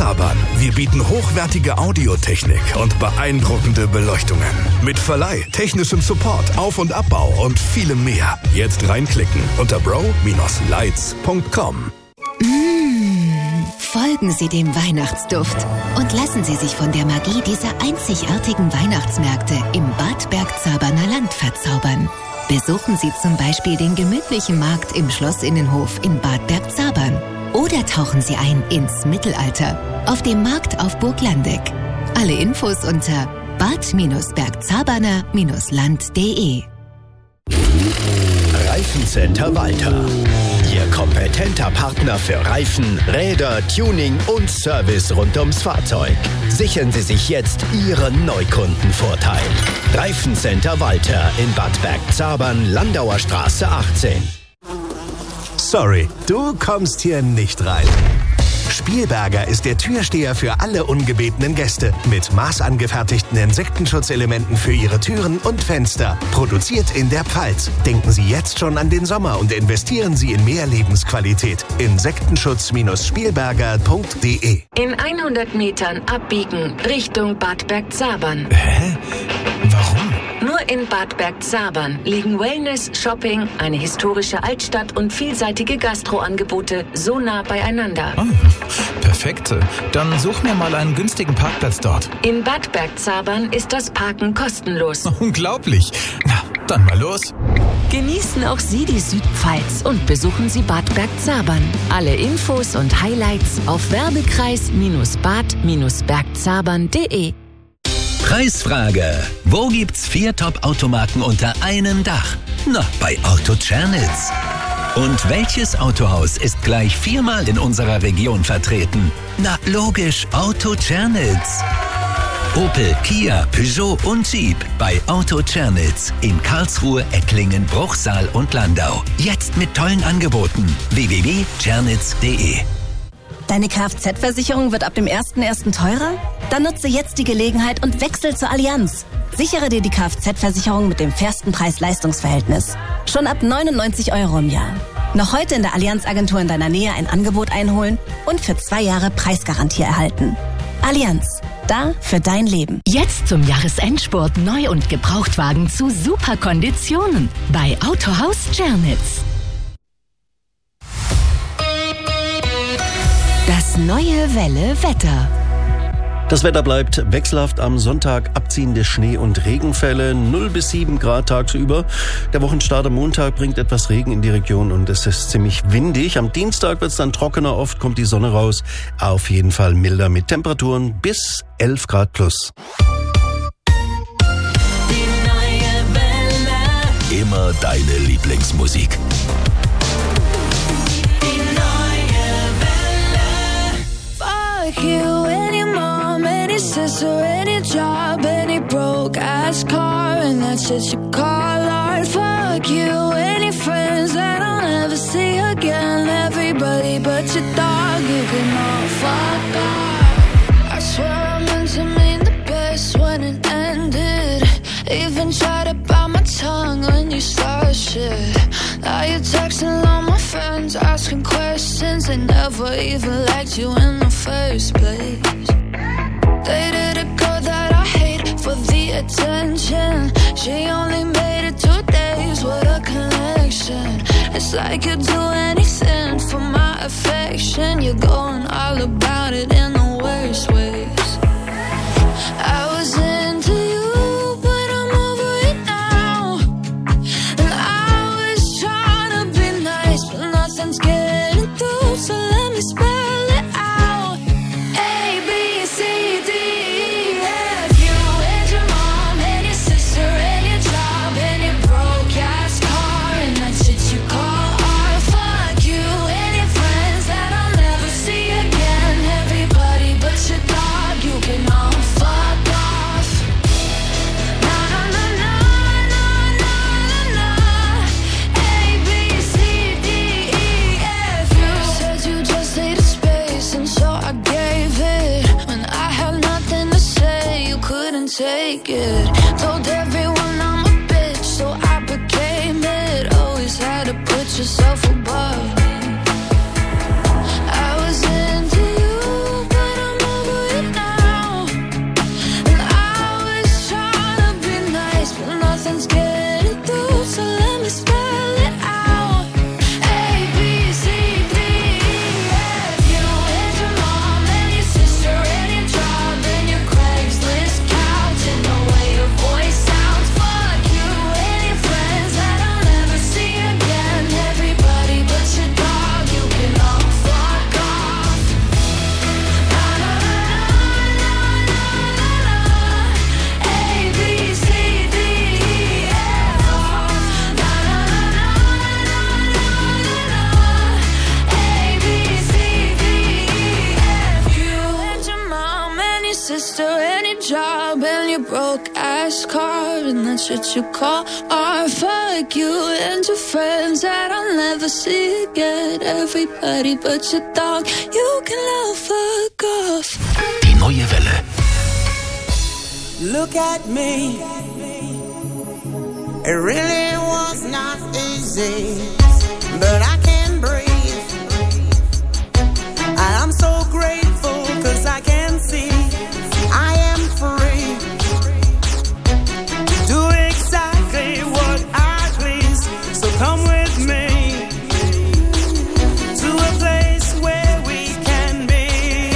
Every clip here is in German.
Zabern. Wir bieten hochwertige Audiotechnik und beeindruckende Beleuchtungen. Mit Verleih, technischem Support, Auf- und Abbau und vielem mehr. Jetzt reinklicken unter bro-lights.com. Folgen Sie dem Weihnachtsduft und lassen Sie sich von der Magie dieser einzigartigen Weihnachtsmärkte im Bad Bergzaberner Land verzaubern. Besuchen Sie zum Beispiel den gemütlichen Markt im Schlossinnenhof in Bad Bergzabern oder tauchen Sie ein ins Mittelalter auf dem Markt auf Burg Landeck. Alle Infos unter bad-bergzaberner-land.de. Reifencenter Walter. Ihr kompetenter Partner für Reifen, Räder, Tuning und Service rund ums Fahrzeug. Sichern Sie sich jetzt Ihren Neukundenvorteil. Reifencenter Walter in Bad Bergzabern, Landauer Straße 18. Sorry, du kommst hier nicht rein. Spielberger ist der Türsteher für alle ungebetenen Gäste mit maßangefertigten Insektenschutzelementen für Ihre Türen und Fenster. Produziert in der Pfalz. Denken Sie jetzt schon an den Sommer und investieren Sie in mehr Lebensqualität. Insektenschutz-spielberger.de. In 100 Metern abbiegen Richtung Bad Bergzabern. Hä? Warum? Nur in Bad Bergzabern liegen Wellness, Shopping, eine historische Altstadt und vielseitige Gastroangebote so nah beieinander. Oh, perfekt. Dann such mir mal einen günstigen Parkplatz dort. In Bad Bergzabern ist das Parken kostenlos. Unglaublich. Na, dann mal los. Genießen auch Sie die Südpfalz und besuchen Sie Bad Bergzabern. Alle Infos und Highlights auf werbekreis-bad-bergzabern.de. Preisfrage. Wo gibt's 4 Top-Automarken unter einem Dach? Na, bei Auto Czernitz. Und welches Autohaus ist gleich 4-mal in unserer Region vertreten? Na, logisch, Auto Czernitz. Opel, Kia, Peugeot und Jeep bei Auto Czernitz in Karlsruhe, Ettlingen, Bruchsal und Landau. Jetzt mit tollen Angeboten. www.czernitz.de. Deine Kfz-Versicherung wird ab dem 1.1. teurer? Dann nutze jetzt die Gelegenheit und wechsel zur Allianz. Sichere dir die Kfz-Versicherung mit dem fairsten Preis-Leistungs-Verhältnis. Schon ab 99 € im Jahr. Noch heute in der Allianz-Agentur in deiner Nähe ein Angebot einholen und für 2 Jahre Preisgarantie erhalten. Allianz. Da für dein Leben. Jetzt zum Jahresendspurt Neu- und Gebrauchtwagen zu super Konditionen bei Autohaus Czernitz. Das neue Welle-Wetter. Das Wetter bleibt wechselhaft am Sonntag, abziehende Schnee- und Regenfälle, 0 bis 7 Grad tagsüber. Der Wochenstart am Montag bringt etwas Regen in die Region und es ist ziemlich windig. Am Dienstag wird es dann trockener, oft kommt die Sonne raus. Auf jeden Fall milder mit Temperaturen bis 11 Grad plus. Die neue Welle. Immer deine Lieblingsmusik. Die neue Welle. Fuck you and your mom and your sister and your job and your broke ass car and that shit you call art. Fuck you and your friends that I'll never see again. Everybody but your dog, you can all fuck off. I swear I meant to mean the best when it ended. Even tried to bite my tongue when you started shit. Now you're texting all my friends, asking questions. They never even liked you in the first place. Dated a girl that I hate for the attention. She only made it 2 days, what a connection. It's like you'd do anything for my affection. You're going all about it in the worst ways. I was into you, but I'm over it now. And I was trying to be nice, but nothing's getting through. So let me spell it out. A, B, C, D, E, F. You and your mom and your sister and your job and your broke ass car and that shit you call art. Fuck you and your friends that I'll never see again. Everybody but your dog, you can all fuck off. Na na na na na na na na. A, B, C, D, E, F. You said you just needed space and so I gave it. When I had nothing to say, you couldn't take it. Told everyone I'm a bitch, so I became it. Always had to put yourself above me. I was into you, but I'm sister, any job, and your broke ass car, and that's what you call art. Fuck you and your friends that I'll never see again. Everybody but your dog, you can all fuck off. Die neue Welle. Look at me. It really was not easy, but I can breathe. I'm so grateful 'cause I can see I am free to do exactly what I please. So come with me to a place where we can be.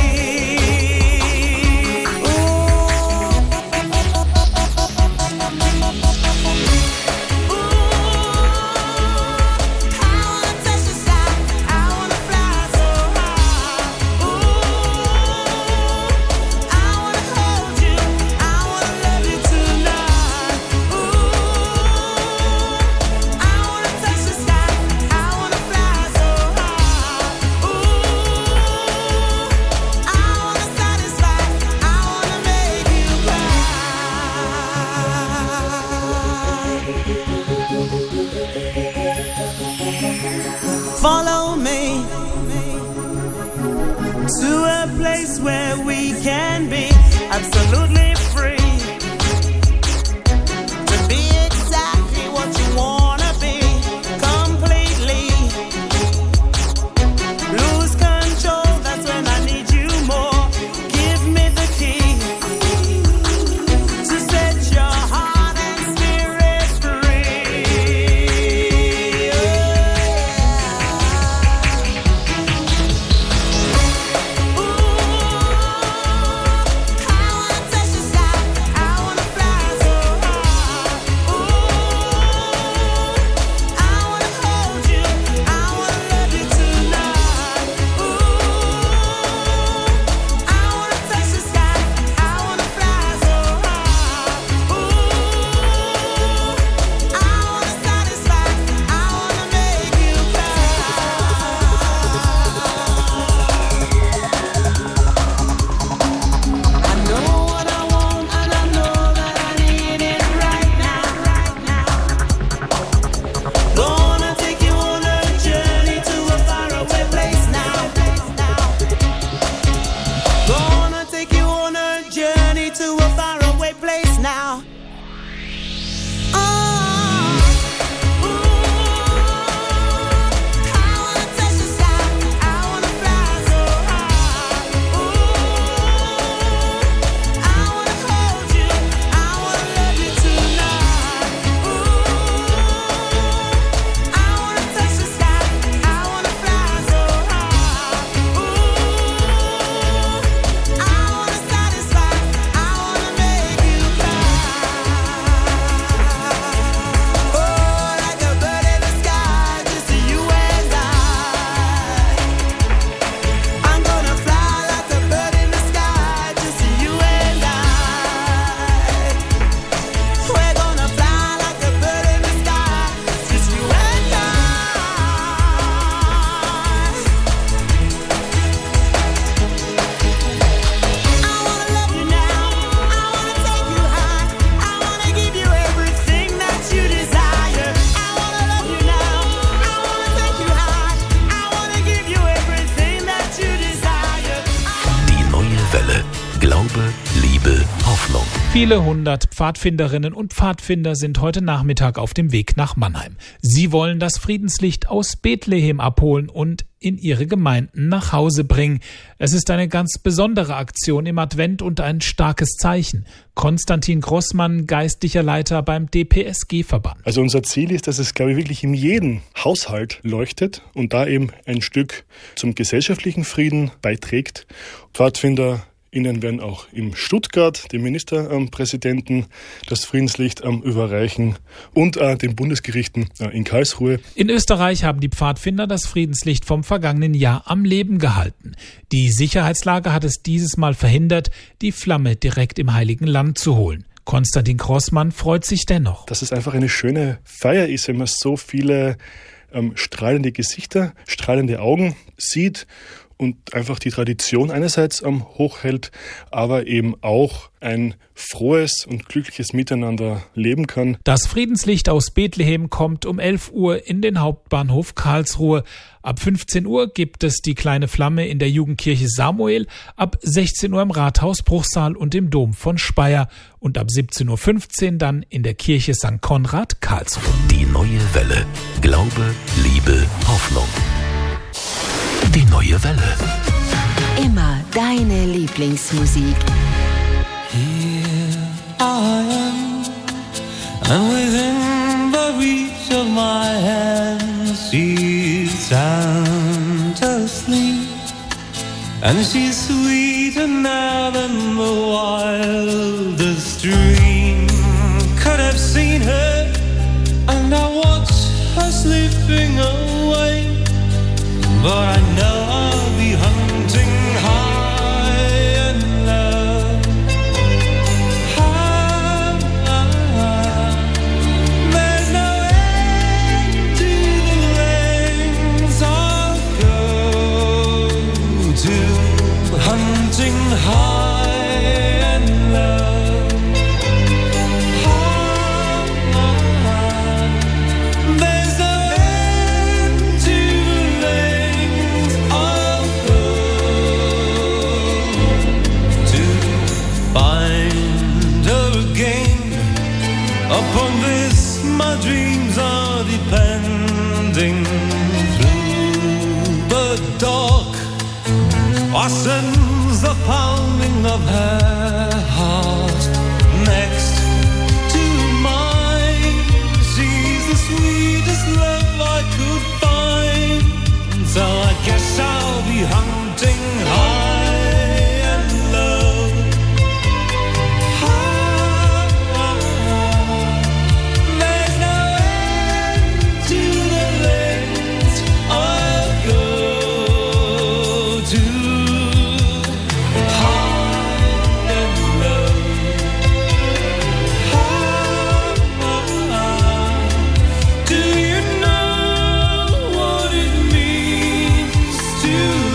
Follow me to a place where we can be absolutely free to be exactly what you wanna be completely. Lose control, that's when I need you more. Give me the key to set your heart and spirit free. Viele hundert Pfadfinderinnen und Pfadfinder sind heute Nachmittag auf dem Weg nach Mannheim. Sie wollen das Friedenslicht aus Bethlehem abholen und in ihre Gemeinden nach Hause bringen. Es ist eine ganz besondere Aktion im Advent und ein starkes Zeichen. Konstantin Grossmann, geistlicher Leiter beim DPSG-Verband. Also unser Ziel ist, dass es, glaube ich, wirklich in jedem Haushalt leuchtet und da eben ein Stück zum gesellschaftlichen Frieden beiträgt. PfadfinderInnen werden auch in Stuttgart dem Ministerpräsidenten das Friedenslicht überreichen und den Bundesgerichten in Karlsruhe. In Österreich haben die Pfadfinder das Friedenslicht vom vergangenen Jahr am Leben gehalten. Die Sicherheitslage hat es dieses Mal verhindert, die Flamme direkt im Heiligen Land zu holen. Konstantin Grossmann freut sich dennoch. Dass es einfach eine schöne Feier ist, wenn man so viele strahlende Gesichter, strahlende Augen sieht und einfach die Tradition einerseits hochhält, aber eben auch ein frohes und glückliches Miteinander leben kann. Das Friedenslicht aus Bethlehem kommt um 11 Uhr in den Hauptbahnhof Karlsruhe. Ab 15 Uhr gibt es die kleine Flamme in der Jugendkirche Samuel, ab 16 Uhr im Rathaus Bruchsal und im Dom von Speyer und ab 17.15 Uhr dann in der Kirche St. Konrad Karlsruhe. Die neue Welle. Glaube, Liebe, Hoffnung. Die neue Welle. Immer deine Lieblingsmusik. Here I am, and within the reach of my hand, she's sound asleep, and she's sweeter now than the wildest dream could have seen her, and I watch her slipping away, but I know I'll be hunting high and low. There's no end to the lengths I'll go to, hunting high and low. There's no end to the lengths I'll go to find her again. Upon this my dreams are depending. Through the dark ascends the pounding of her heart. Next to mine, she's the sweetest love I could find. So I guess I'll be hunting high and low. There's no end to the lengths I'll go to, high and low. Do you know what it means to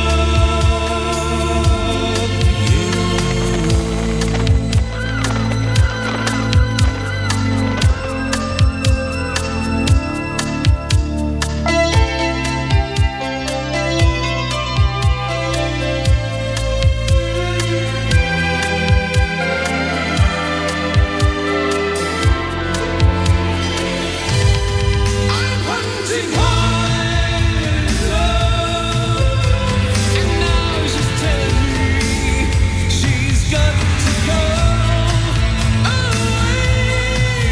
love I'm hunting high and low, and now she's telling me she's got to go away.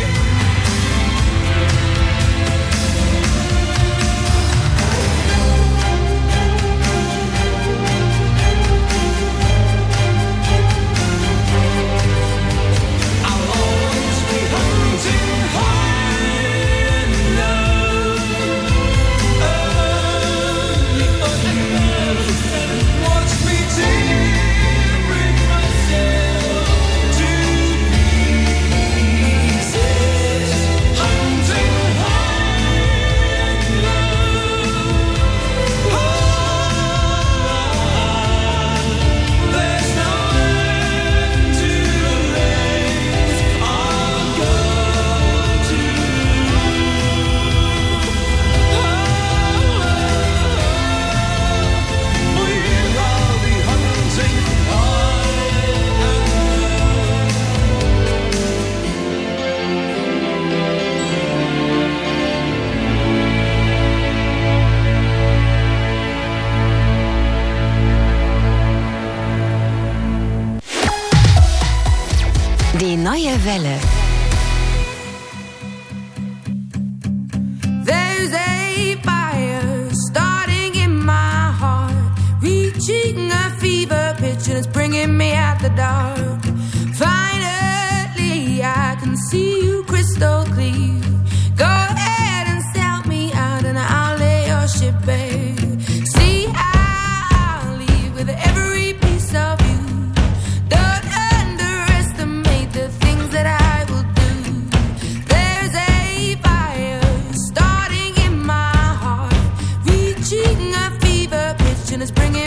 I'll always be hunting high and low, only for you. Watch me tearing myself to pieces, hunting high and low. There's no end to the lengths I'll go to. I'll be hunting high Die neue Welle. There's a fire starting in my heart, reaching a fever pitch and it's bringing me out the dark. Finally, I can see you crystal clear. Go ahead and sell me out and I'll lay your ship bare. See how I'll leave with every piece of you. Don't underestimate the things that I will do. There's a fire starting in my heart, reaching a fever pitch and it's bringing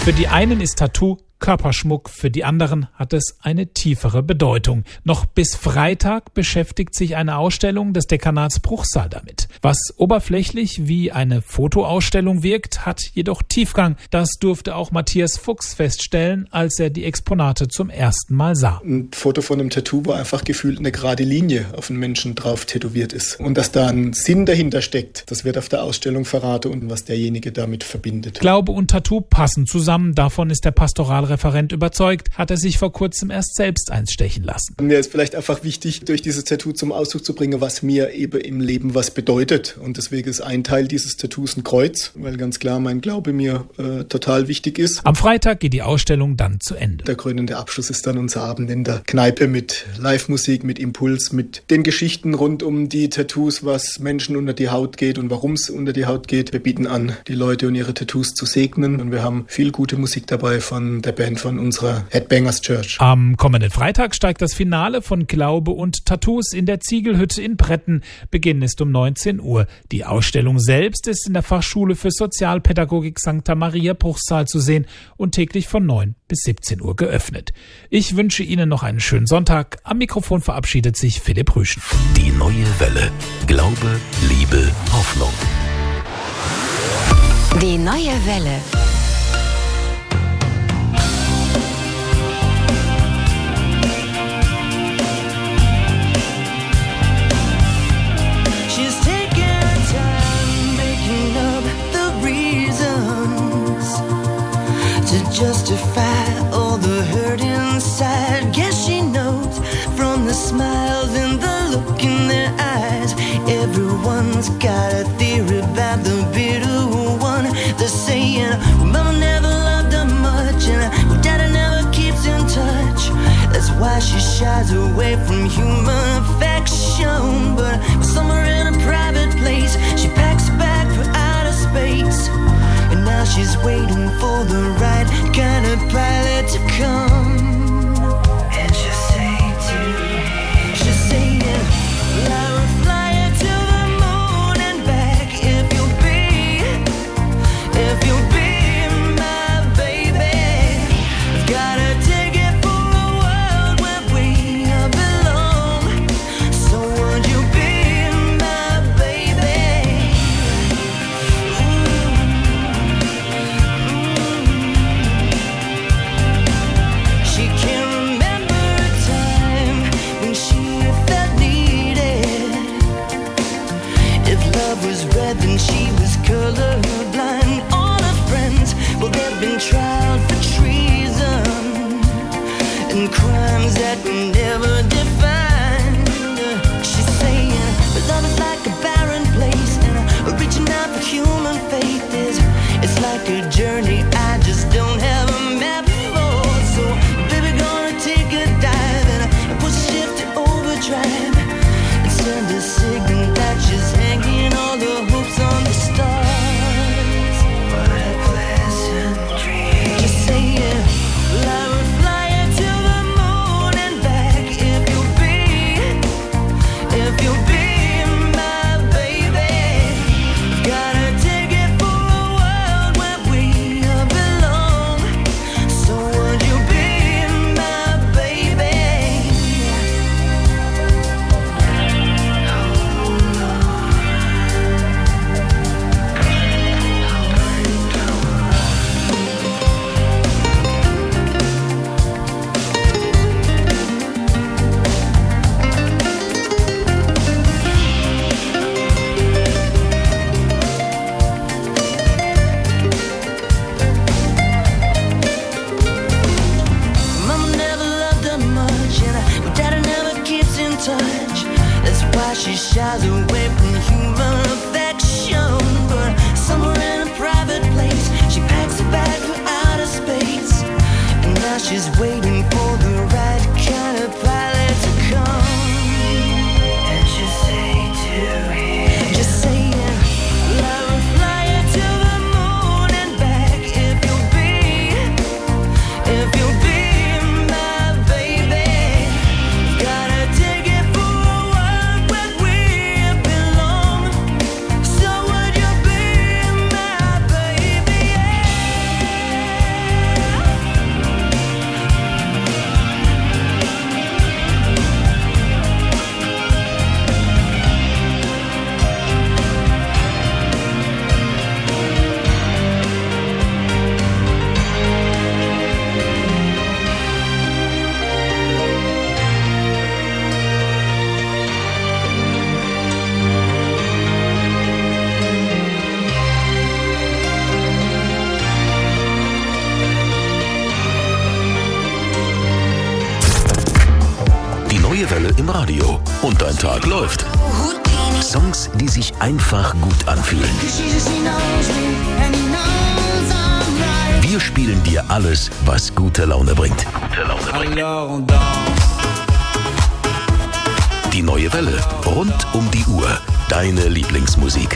Für die einen ist Tattoo Körperschmuck, für die anderen hat es eine tiefere Bedeutung. Noch bis Freitag beschäftigt sich eine Ausstellung des Dekanats Bruchsal damit. Was oberflächlich wie eine Fotoausstellung wirkt, hat jedoch Tiefgang. Das durfte auch Matthias Fuchs feststellen, als er die Exponate zum ersten Mal sah. Ein Foto von einem Tattoo, wo einfach gefühlt eine gerade Linie auf einen Menschen drauf tätowiert ist. Und dass da ein Sinn dahinter steckt, das wird auf der Ausstellung verraten und was derjenige damit verbindet. Glaube und Tattoo passen zusammen. Davon ist der Pastoralreferent überzeugt, hat er sich vor kurzem erst selbst eins stechen lassen. Mir ist vielleicht einfach wichtig, durch dieses Tattoo zum Ausdruck zu bringen, was mir eben im Leben was bedeutet. Und deswegen ist ein Teil dieses Tattoos ein Kreuz, weil ganz klar mein Glaube mir total wichtig ist. Am Freitag geht die Ausstellung dann zu Ende. Der krönende Abschluss ist dann unser Abend in der Kneipe mit Live-Musik, mit Impuls, mit den Geschichten rund um die Tattoos, was Menschen unter die Haut geht und warum es unter die Haut geht. Wir bieten an, die Leute und ihre Tattoos zu segnen. Und wir haben viel gute Musik dabei von der Band von unserer Headbangers Church. Am kommenden Freitag steigt das Finale von Glaube und Tattoos in der Ziegelhütte in Bretten. Beginn ist um 19 Uhr. Die Ausstellung selbst ist in der Fachschule für Sozialpädagogik St. Maria Bruchsal zu sehen und täglich von 9 bis 17 Uhr geöffnet. Ich wünsche Ihnen noch einen schönen Sonntag. Am Mikrofon verabschiedet sich Philipp Rüschen. Die neue Welle. Glaube, Liebe, Hoffnung. Die neue Welle. Justify all the hurt inside. Guess she knows from the smiles and the look in their eyes. Everyone's got a theory about the bitter one. They're saying, well, mama never loved her much, and daddy never keeps in touch. That's why she shies away from human affection. But somewhere in a private place, she packs a bag for outer space. And now she's waiting for the right kind of pilot to come. And she'll say yeah, fly or fly her to the moon and back. If you'll be my baby, I've got a ticket for a world where we belong. So would you be my baby? She can't remember a time when she felt needed. If love was red, then she was colorblind. All her friends, well, they've been tried for treason and crimes that were never defined. She's saying, but love is like a barren place, and reaching out for human faith it's like a journey I just don't have a map for. So, baby, gonna take a dive and push shift to overdrive and send a signal that she's hanging all the hopes on the stars. What a pleasant dream. Just saying, fly or fly her to the moon and back. If you'll be my baby, got a ticket for a world where we belong. So would you be my baby? Mama never loved her much, and daddy never keeps in touch. That's why she shies away from human affection. But somewhere in a private place, she packs a bag for outer space. And now she's waiting for the right kind of pilot to come. And she'll say to him, just saying, fly or fly her to the moon and back. If you'll be my baby, got a ticket for a world where we belong. So would you be my baby? dein Tag läuft. Songs, die sich einfach gut anfühlen. Wir spielen dir alles, was gute Laune bringt. Die neue Welle, rund um die Uhr. Deine Lieblingsmusik.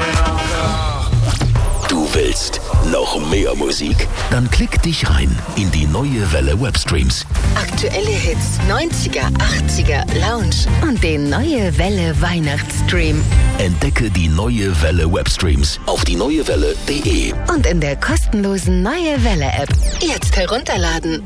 Du willst noch mehr Musik? Dann klick dich rein in die neue Welle Webstreams. Aktuelle Hits, 90er, 80er, Lounge und den Neue Welle Weihnachtsstream. Entdecke die neue Welle Webstreams auf dieneuewelle.de. Und in der kostenlosen Neue Welle App. Jetzt herunterladen.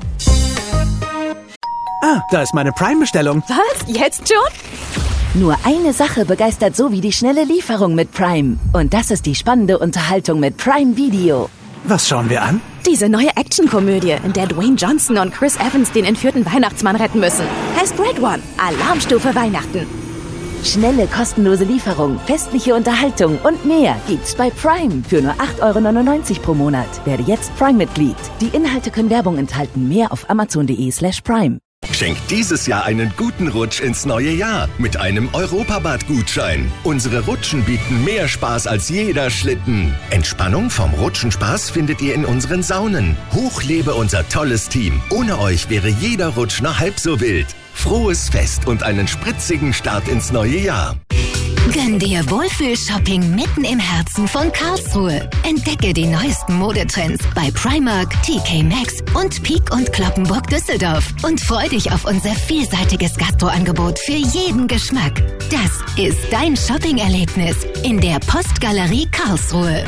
Ah, da ist meine Prime-Bestellung. Was? Jetzt schon? Nur eine Sache begeistert so wie die schnelle Lieferung mit Prime. Und das ist die spannende Unterhaltung mit Prime Video. Was schauen wir an? Diese neue Actionkomödie, in der Dwayne Johnson und Chris Evans den entführten Weihnachtsmann retten müssen. Heißt Red One. Alarmstufe Weihnachten. Schnelle, kostenlose Lieferung, festliche Unterhaltung und mehr gibt's bei Prime für nur 8,99 € pro Monat. Werde jetzt Prime-Mitglied. Die Inhalte können Werbung enthalten. Mehr auf amazon.de/prime. Schenkt dieses Jahr einen guten Rutsch ins neue Jahr mit einem Europabad-Gutschein. Unsere Rutschen bieten mehr Spaß als jeder Schlitten. Entspannung vom Rutschenspaß findet ihr in unseren Saunen. Hoch lebe unser tolles Team. Ohne euch wäre jeder Rutsch nur halb so wild. Frohes Fest und einen spritzigen Start ins neue Jahr. Gönn dir Wohlfühl-Shopping mitten im Herzen von Karlsruhe. Entdecke die neuesten Modetrends bei Primark, TK Maxx und Peek und Cloppenburg Düsseldorf. Und freu dich auf unser vielseitiges Gastroangebot für jeden Geschmack. Das ist dein Shopping-Erlebnis in der Postgalerie Karlsruhe.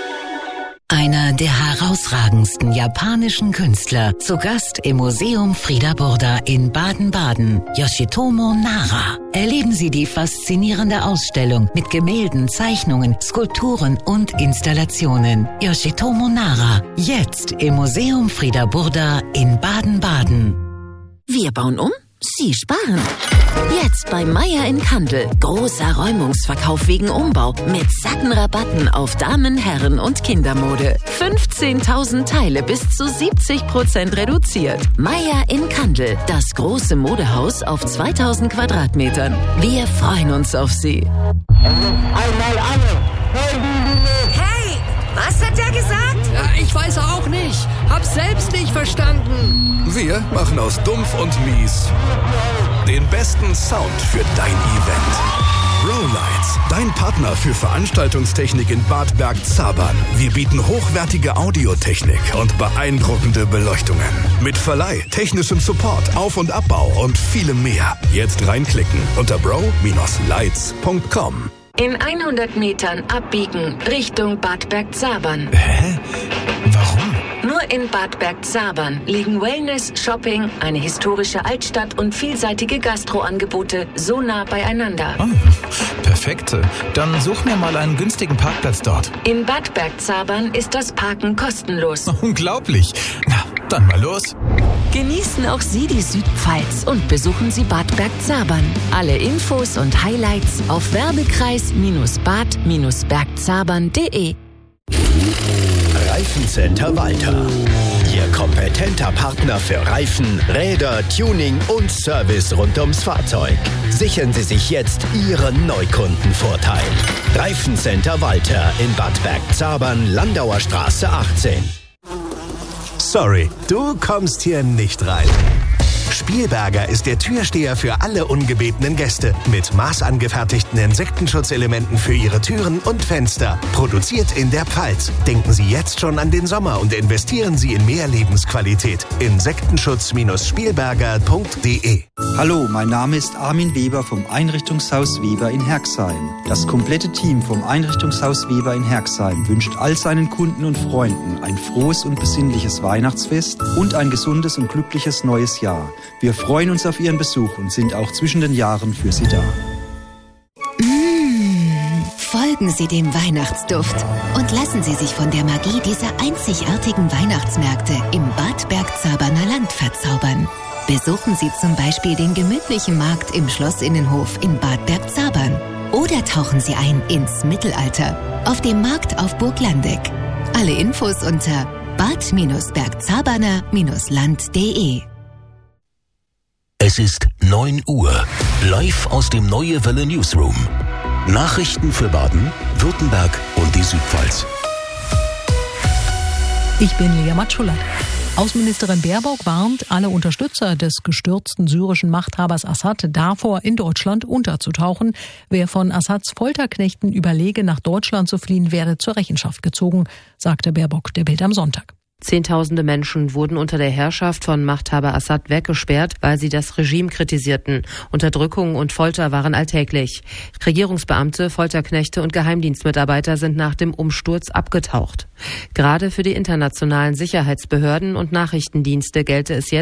Einer der herausragendsten japanischen Künstler, zu Gast im Museum Frieda Burda in Baden-Baden, Yoshitomo Nara. Erleben Sie die faszinierende Ausstellung mit Gemälden, Zeichnungen, Skulpturen und Installationen. Yoshitomo Nara, jetzt im Museum Frieda Burda in Baden-Baden. Wir bauen um, Sie sparen. Jetzt bei Meier in Kandel. Großer Räumungsverkauf wegen Umbau mit satten Rabatten auf Damen-, Herren- und Kindermode. 15.000 Teile bis zu 70% reduziert. Meier in Kandel. Das große Modehaus auf 2000 Quadratmetern. Wir freuen uns auf Sie. Einmal alle. Hey, was hat der gesagt? Ja, ich weiß auch nicht. Hab's selbst nicht verstanden. Wir machen aus Dumpf und Mies den besten Sound für dein Event. Rowlights, dein Partner für Veranstaltungstechnik in Bad Bergzabern. Wir bieten hochwertige Audiotechnik und beeindruckende Beleuchtungen. Mit Verleih, technischem Support, Auf- und Abbau und vielem mehr. Jetzt reinklicken unter bro-lights.com. In 100 Metern abbiegen Richtung Bad Bergzabern. Hä? Warum? Nur in Bad Bergzabern liegen Wellness, Shopping, eine historische Altstadt und vielseitige Gastroangebote so nah beieinander. Oh, perfekt. Dann such mir mal einen günstigen Parkplatz dort. In Bad Bergzabern ist das Parken kostenlos. Unglaublich. Na, dann mal los. Genießen auch Sie die Südpfalz und besuchen Sie Bad Bergzabern. Alle Infos und Highlights auf werbekreis-bad-bergzabern.de. Reifencenter Walter. Ihr kompetenter Partner für Reifen, Räder, Tuning und Service rund ums Fahrzeug. Sichern Sie sich jetzt Ihren Neukundenvorteil. Reifencenter Walter in Bad Bergzabern, Landauer Straße 18. Sorry, du kommst hier nicht rein. Spielberger ist der Türsteher für alle ungebetenen Gäste mit maßangefertigten Insektenschutzelementen für Ihre Türen und Fenster. Produziert in der Pfalz. Denken Sie jetzt schon an den Sommer und investieren Sie in mehr Lebensqualität. Insektenschutz-spielberger.de. Hallo, mein Name ist Armin Weber vom Einrichtungshaus Weber in Herxheim. Das komplette Team vom Einrichtungshaus Weber in Herxheim wünscht all seinen Kunden und Freunden ein frohes und besinnliches Weihnachtsfest und ein gesundes und glückliches neues Jahr. Wir freuen uns auf Ihren Besuch und sind auch zwischen den Jahren für Sie da. Folgen Sie dem Weihnachtsduft und lassen Sie sich von der Magie dieser einzigartigen Weihnachtsmärkte im Bad Bergzaberner Land verzaubern. Besuchen Sie zum Beispiel den gemütlichen Markt im Schlossinnenhof in Bad Bergzabern. Oder tauchen Sie ein ins Mittelalter auf dem Markt auf Burg Landeck. Alle Infos unter bad-bergzaberner-land.de. Es ist 9 Uhr. Live aus dem Neue Welle Newsroom. Nachrichten für Baden, Württemberg und die Südpfalz. Ich bin Lea Matschulat. Außenministerin Baerbock warnt alle Unterstützer des gestürzten syrischen Machthabers Assad davor, in Deutschland unterzutauchen. Wer von Assads Folterknechten überlege, nach Deutschland zu fliehen, werde zur Rechenschaft gezogen, sagte Baerbock der Bild am Sonntag. Zehntausende Menschen wurden unter der Herrschaft von Machthaber Assad weggesperrt, weil sie das Regime kritisierten. Unterdrückung und Folter waren alltäglich. Regierungsbeamte, Folterknechte und Geheimdienstmitarbeiter sind nach dem Umsturz abgetaucht. Gerade für die internationalen Sicherheitsbehörden und Nachrichtendienste gelte es jetzt,